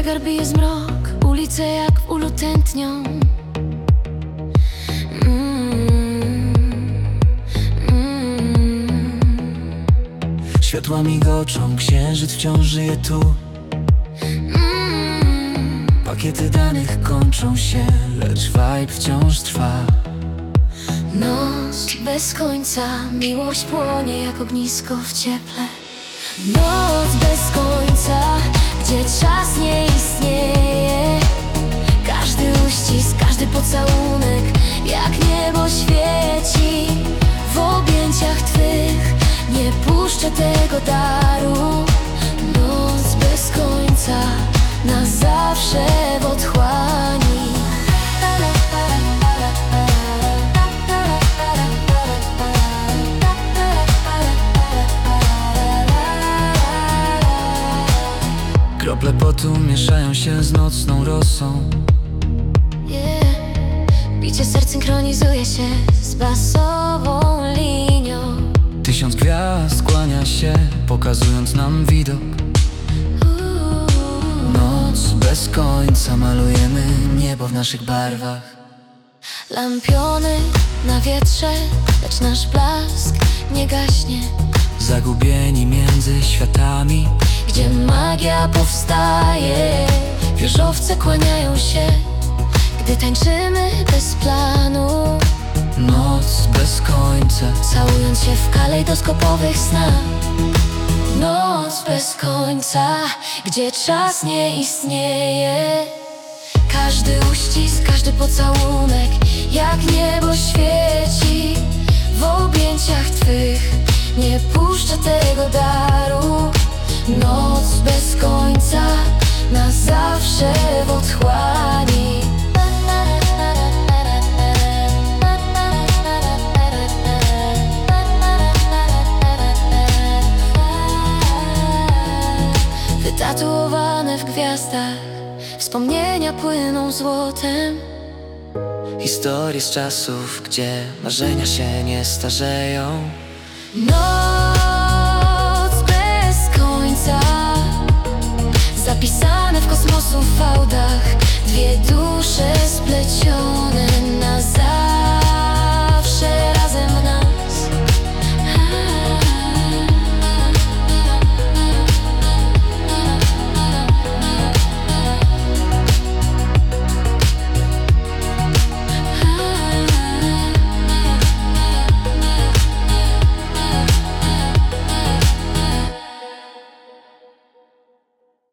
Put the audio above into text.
Zegar bije zmrok, ulice jak w ulu tętnią. Światła migoczą, księżyc wciąż żyje tu. Pakiety danych kończą się, lecz vibe wciąż trwa. Noc bez końca, miłość płonie jak ognisko w cieple. Noc bez końca, gdzie czas nie istnieje. Każdy uścisk, każdy pocałunek jak niebo świeci. W objęciach twych nie puszczę tego daru. Noc bez końca, na zawsze w otchłani. Krople potu mieszają się z nocną rosą. Bicie serc synchronizuje się z basową linią. 1000 gwiazd kłania się, pokazując nam widok. Noc bez końca, malujemy niebo w naszych barwach. Lampiony na wietrze, lecz nasz blask nie gaśnie. Zagubieni między światami, gdzie magia powstaje. Wieżowce kłaniają się, gdy tańczymy bez planu. Noc bez końca, całując się w kalejdoskopowych snach. Noc bez końca, gdzie czas nie istnieje. Każdy uścisk, każdy pocałunek jak niebo świeci. W objęciach twych nie puszczę tego daru. Noc bez końca, na zawsze w otchłani. Wytatuowane w gwiazdach, wspomnienia płyną złotem. historie z czasów, gdzie marzenia się nie starzeją. Noc bez końca, zapisane w kosmosu fałdach, dwie dusze splecione.